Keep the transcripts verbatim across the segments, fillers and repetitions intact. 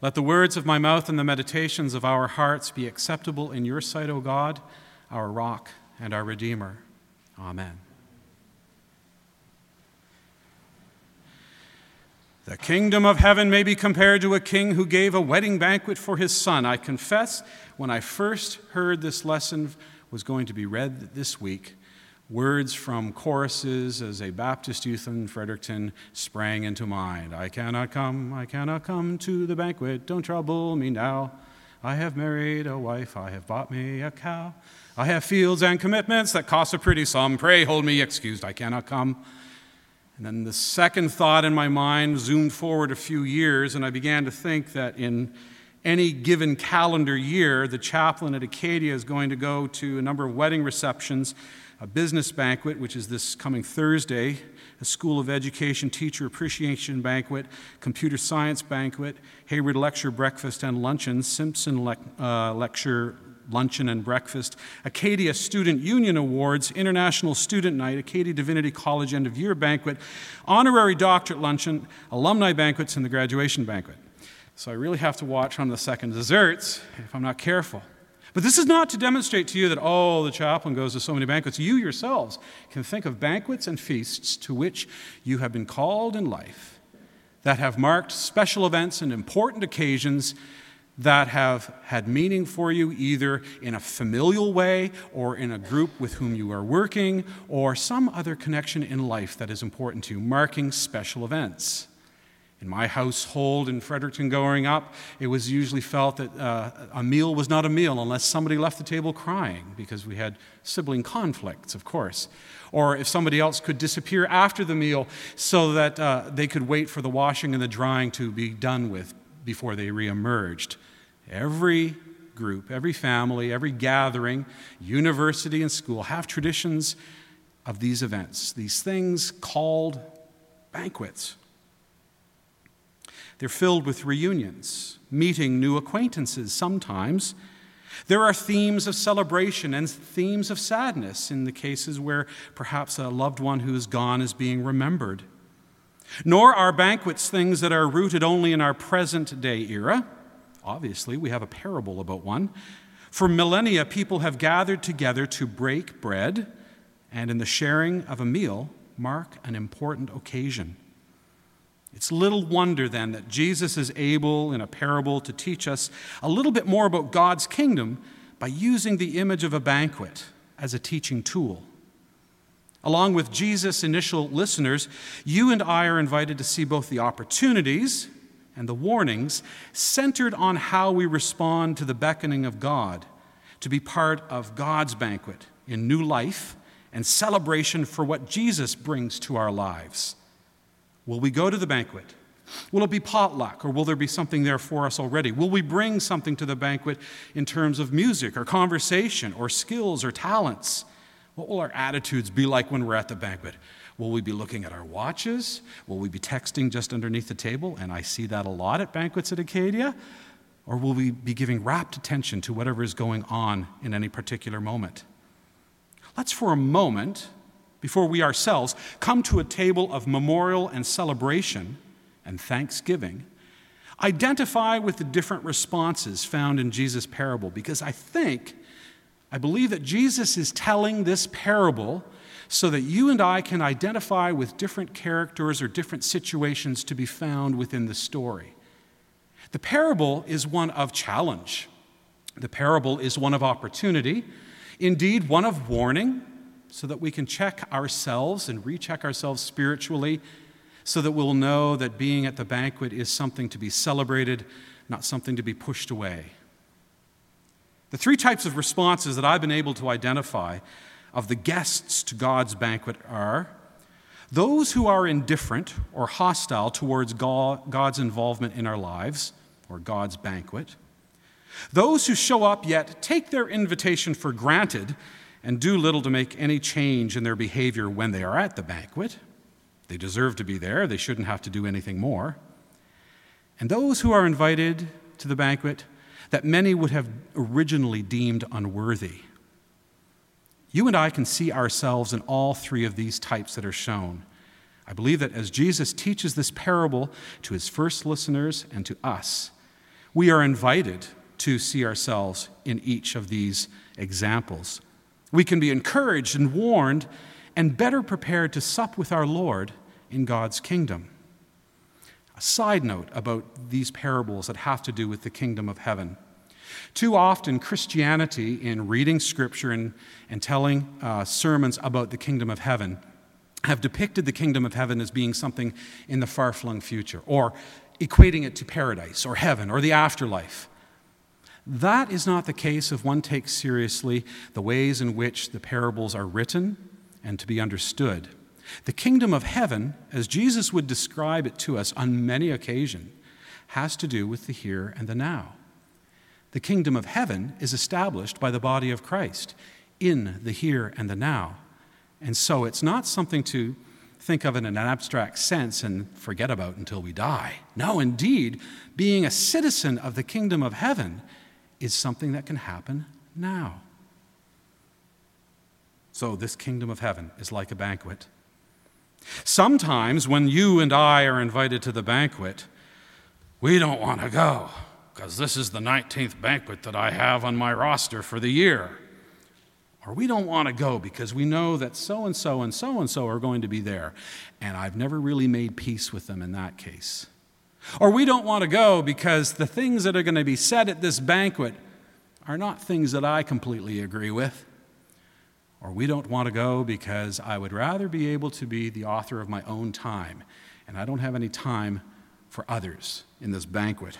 Let the words of my mouth and the meditations of our hearts be acceptable in your sight, O God, our rock and our Redeemer. Amen. The kingdom of heaven may be compared to a king who gave a wedding banquet for his son. I confess, when I first heard this lesson was going to be read this week, words from choruses as a Baptist youth in Fredericton sprang into mind. I cannot come, I cannot come to the banquet, don't trouble me now. I have married a wife, I have bought me a cow. I have fields and commitments that cost a pretty sum. Pray hold me excused, I cannot come. And then the second thought in my mind zoomed forward a few years, and I began to think that in any given calendar year, the chaplain at Acadia is going to go to a number of wedding receptions, a business banquet, which is this coming Thursday, a School of Education teacher appreciation banquet, computer science banquet, Hayward lecture breakfast and luncheon, Simpson le- uh, lecture luncheon and breakfast, Acadia Student Union Awards, International Student Night, Acadia Divinity College end-of-year banquet, honorary doctorate luncheon, alumni banquets, and the graduation banquet. So I really have to watch on the second desserts if I'm not careful. But this is not to demonstrate to you that, oh, the chaplain goes to so many banquets. You yourselves can think of banquets and feasts to which you have been called in life that have marked special events and important occasions that have had meaning for you either in a familial way or in a group with whom you are working or some other connection in life that is important to you, marking special events. In my household in Fredericton growing up, it was usually felt that uh, a meal was not a meal unless somebody left the table crying, because we had sibling conflicts, of course. Or if somebody else could disappear after the meal so that uh, they could wait for the washing and the drying to be done with before they reemerged. Every group, every family, every gathering, university and school have traditions of these events, these things called banquets. They're filled with reunions, meeting new acquaintances sometimes. There are themes of celebration and themes of sadness in the cases where perhaps a loved one who is gone is being remembered. Nor are banquets things that are rooted only in our present day era. Obviously, we have a parable about one. For millennia, people have gathered together to break bread and in the sharing of a meal mark an important occasion. It's little wonder then that Jesus is able in a parable to teach us a little bit more about God's kingdom by using the image of a banquet as a teaching tool. Along with Jesus' initial listeners, you and I are invited to see both the opportunities and the warnings centered on how we respond to the beckoning of God to be part of God's banquet in new life and celebration for what Jesus brings to our lives. Will we go to the banquet? Will it be potluck, or will there be something there for us already? Will we bring something to the banquet in terms of music or conversation or skills or talents? What will our attitudes be like when we're at the banquet? Will we be looking at our watches? Will we be texting just underneath the table? And I see that a lot at banquets at Acadia. Or will we be giving rapt attention to whatever is going on in any particular moment? Let's for a moment, before we ourselves come to a table of memorial and celebration and thanksgiving, identify with the different responses found in Jesus' parable, because I think, I believe that Jesus is telling this parable so that you and I can identify with different characters or different situations to be found within the story. The parable is one of challenge. The parable is one of opportunity, indeed one of warning, so that we can check ourselves and recheck ourselves spiritually, so that we'll know that being at the banquet is something to be celebrated, not something to be pushed away. The three types of responses that I've been able to identify of the guests to God's banquet are those who are indifferent or hostile towards God's involvement in our lives, or God's banquet; those who show up yet take their invitation for granted and do little to make any change in their behavior when they are at the banquet. They deserve to be there. They shouldn't have to do anything more. And those who are invited to the banquet that many would have originally deemed unworthy. You and I can see ourselves in all three of these types that are shown. I believe that as Jesus teaches this parable to his first listeners and to us, We are invited to see ourselves in each of these examples. We can be encouraged and warned and better prepared to sup with our Lord in God's kingdom. A side note about these parables that have to do with the kingdom of heaven. Too often, Christianity, in reading Scripture and, and telling uh, sermons about the kingdom of heaven, have depicted the kingdom of heaven as being something in the far-flung future, or equating it to paradise, or heaven, or the afterlife. That is not the case if one takes seriously the ways in which the parables are written and to be understood. The kingdom of heaven, as Jesus would describe it to us on many occasions, has to do with the here and the now. The kingdom of heaven is established by the body of Christ in the here and the now. And so it's not something to think of in an abstract sense and forget about until we die. No, indeed, being a citizen of the kingdom of heaven is something that can happen now. So this kingdom of heaven is like a banquet. Sometimes when you and I are invited to the banquet, we don't want to go because this is the nineteenth banquet that I have on my roster for the year. Or we don't want to go because we know that so-and-so and so-and-so are going to be there, and I've never really made peace with them in that case. Or we don't want to go because the things that are going to be said at this banquet are not things that I completely agree with. Or we don't want to go because I would rather be able to be the author of my own time, and I don't have any time for others in this banquet.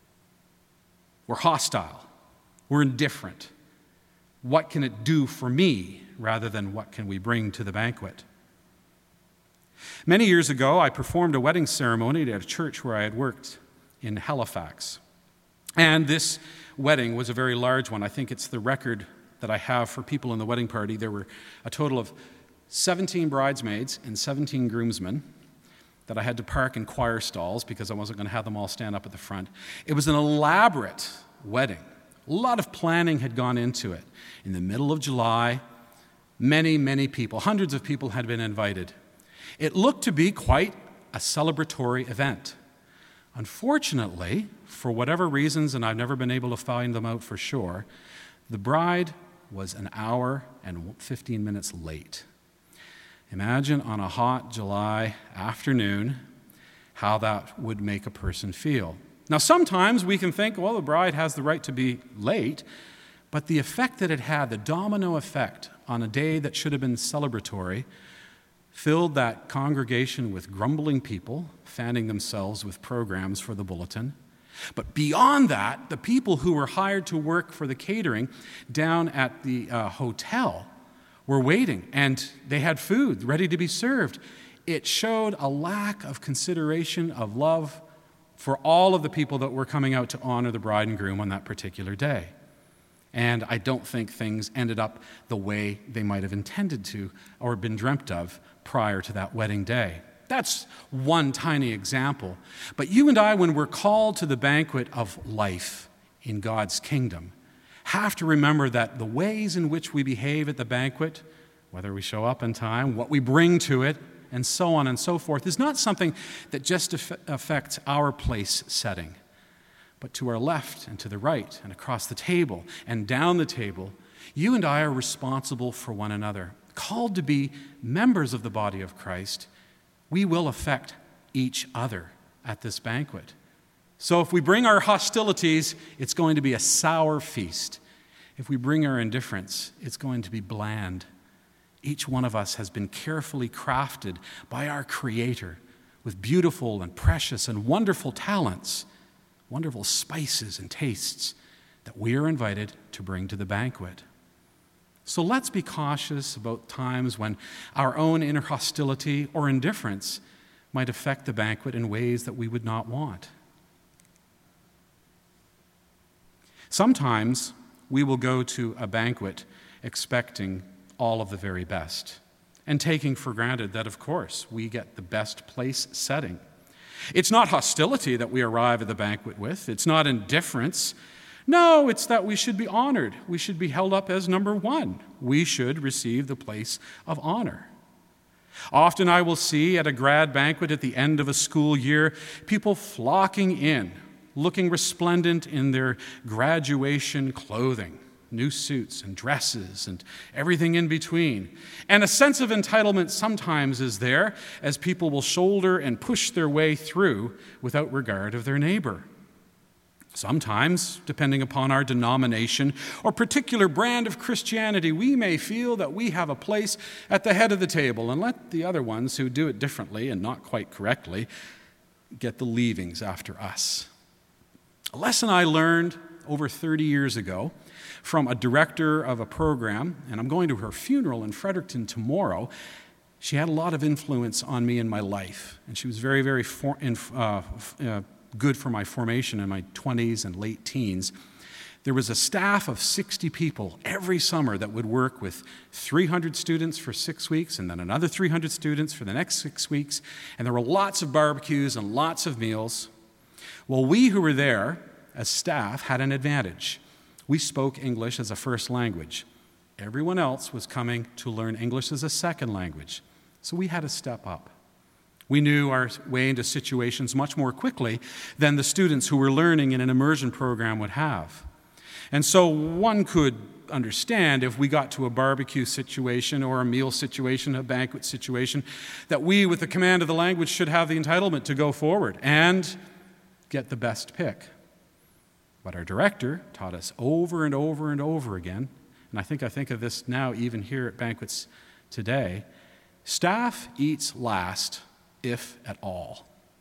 We're hostile. We're indifferent. What can it do for me rather than what can we bring to the banquet? Many years ago, I performed a wedding ceremony at a church where I had worked in Halifax. And this wedding was a very large one. I think it's the record that I have for people in the wedding party. There were a total of seventeen bridesmaids and seventeen groomsmen that I had to park in choir stalls because I wasn't going to have them all stand up at the front. It was an elaborate wedding. A lot of planning had gone into it. In the middle of July, many, many people, hundreds of people had been invited. It looked to be quite a celebratory event. Unfortunately, for whatever reasons, and I've never been able to find them out for sure, the bride was an hour and fifteen minutes late. Imagine on a hot July afternoon how that would make a person feel. Now, sometimes we can think, well, the bride has the right to be late, but the effect that it had, the domino effect on a day that should have been celebratory, filled that congregation with grumbling people, fanning themselves with programs for the bulletin. But beyond that, the people who were hired to work for the catering down at the uh, hotel were waiting, and they had food ready to be served. It showed a lack of consideration, of love, for all of the people that were coming out to honor the bride and groom on that particular day. And I don't think things ended up the way they might have intended to or been dreamt of prior to that wedding day. That's one tiny example. But you and I, when we're called to the banquet of life in God's kingdom, have to remember that the ways in which we behave at the banquet, whether we show up in time, what we bring to it, and so on and so forth, is not something that just affects our place setting, but to our left and to the right and across the table and down the table, you and I are responsible for one another. Called to be members of the body of Christ, we will affect each other at this banquet. So if we bring our hostilities, it's going to be a sour feast. If we bring our indifference, it's going to be bland. Each one of us has been carefully crafted by our Creator with beautiful and precious and wonderful talents, wonderful spices and tastes that we are invited to bring to the banquet. So let's be cautious about times when our own inner hostility or indifference might affect the banquet in ways that we would not want. Sometimes we will go to a banquet expecting all of the very best, and taking for granted that, of course, we get the best place setting. It's not hostility that we arrive at the banquet with. It's not indifference. No, it's that we should be honored. We should be held up as number one. We should receive the place of honor. Often I will see at a grad banquet at the end of a school year, people flocking in looking resplendent in their graduation clothing, new suits and dresses and everything in between. And a sense of entitlement sometimes is there as people will shoulder and push their way through without regard of their neighbor. Sometimes, depending upon our denomination or particular brand of Christianity, we may feel that we have a place at the head of the table and let the other ones who do it differently and not quite correctly get the leavings after us. A lesson I learned over thirty years ago from a director of a program, and I'm going to her funeral in Fredericton tomorrow. She had a lot of influence on me in my life, and she was very, very for, in, uh, uh, good for my formation in my twenties and late teens. There was a staff of sixty people every summer that would work with three hundred students for six weeks and then another three hundred students for the next six weeks. And there were lots of barbecues and lots of meals. Well, we who were there as staff had an advantage. We spoke English as a first language. Everyone else was coming to learn English as a second language. So we had to step up. We knew our way into situations much more quickly than the students who were learning in an immersion program would have. And so one could understand if we got to a barbecue situation or a meal situation, a banquet situation, that we, with the command of the language, should have the entitlement to go forward and get the best pick. But our director taught us over and over and over again, and I think I think of this now even here at banquets today, staff eats last, if at all.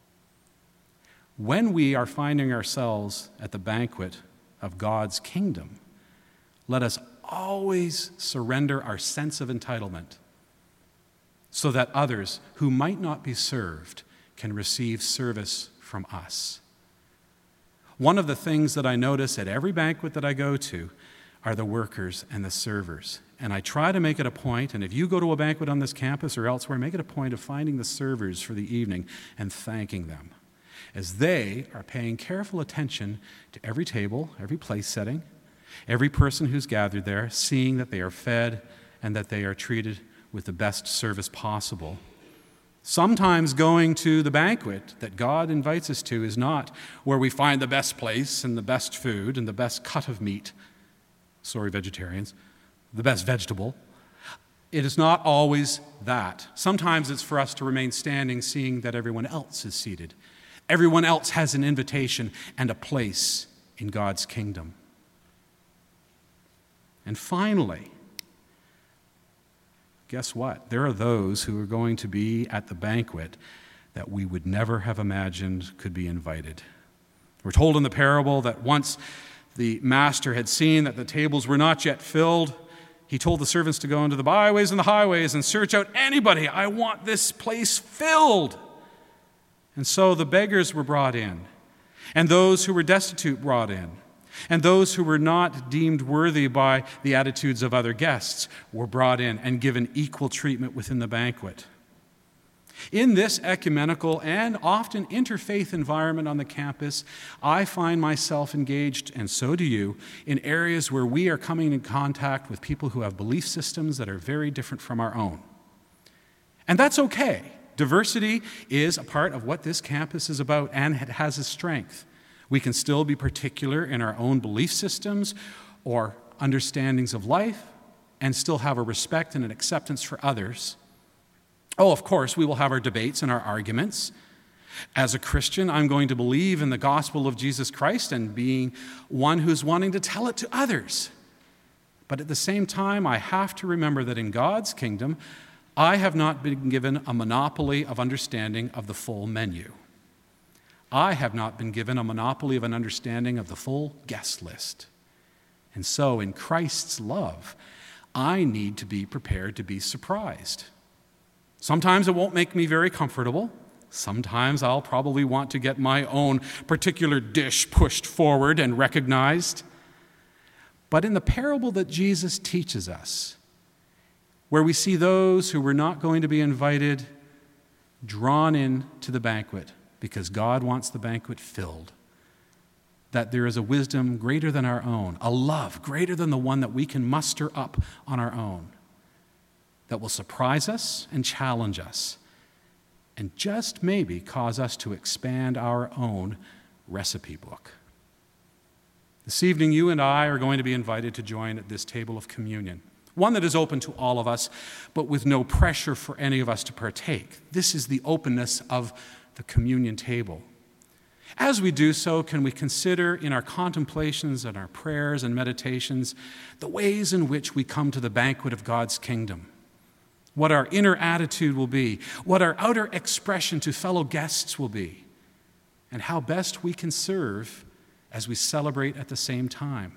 When we are finding ourselves at the banquet of God's kingdom, let us always surrender our sense of entitlement so that others who might not be served can receive service from us. One of the things that I notice at every banquet that I go to are the workers and the servers. And I try to make it a point, and if you go to a banquet on this campus or elsewhere, make it a point of finding the servers for the evening and thanking them, as they are paying careful attention to every table, every place setting, every person who's gathered there, seeing that they are fed and that they are treated with the best service possible. Sometimes going to the banquet that God invites us to is not where we find the best place and the best food and the best cut of meat. Sorry, vegetarians. The best vegetable. It is not always that. Sometimes it's for us to remain standing, seeing that everyone else is seated. Everyone else has an invitation and a place in God's kingdom. And finally, guess what? There are those who are going to be at the banquet that we would never have imagined could be invited. We're told in the parable that once the master had seen that the tables were not yet filled, he told the servants to go into the byways and the highways and search out anybody. I want this place filled. And so the beggars were brought in, and those who were destitute brought in, and those who were not deemed worthy by the attitudes of other guests were brought in and given equal treatment within the banquet. In this ecumenical and often interfaith environment on the campus, I find myself engaged, and so do you, in areas where we are coming in contact with people who have belief systems that are very different from our own. And that's okay. Diversity is a part of what this campus is about, and it has a strength. We can still be particular in our own belief systems or understandings of life and still have a respect and an acceptance for others. Oh, of course, we will have our debates and our arguments. As a Christian, I'm going to believe in the gospel of Jesus Christ and being one who's wanting to tell it to others. But at the same time, I have to remember that in God's kingdom, I have not been given a monopoly of understanding of the full menu. I have not been given a monopoly of an understanding of the full guest list. And so, in Christ's love, I need to be prepared to be surprised. Sometimes it won't make me very comfortable. Sometimes I'll probably want to get my own particular dish pushed forward and recognized. But in the parable that Jesus teaches us, where we see those who were not going to be invited drawn in to the banquet because God wants the banquet filled, that there is a wisdom greater than our own, a love greater than the one that we can muster up on our own, that will surprise us and challenge us, and just maybe cause us to expand our own recipe book. This evening, you and I are going to be invited to join at this table of communion, one that is open to all of us, but with no pressure for any of us to partake. This is the openness of the communion table. As we do so, can we consider in our contemplations and our prayers and meditations the ways in which we come to the banquet of God's kingdom, what our inner attitude will be, what our outer expression to fellow guests will be, and how best we can serve as we celebrate at the same time.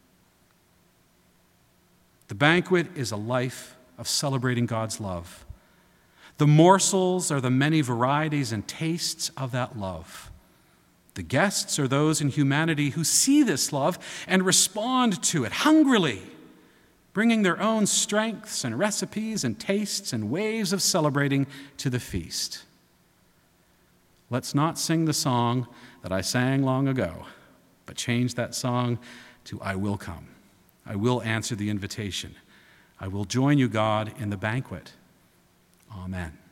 The banquet is a life of celebrating God's love. The morsels are the many varieties and tastes of that love. The guests are those in humanity who see this love and respond to it hungrily, bringing their own strengths and recipes and tastes and ways of celebrating to the feast. Let's not sing the song that I sang long ago, but change that song to I will come. I will answer the invitation. I will join you, God, in the banquet. Amen.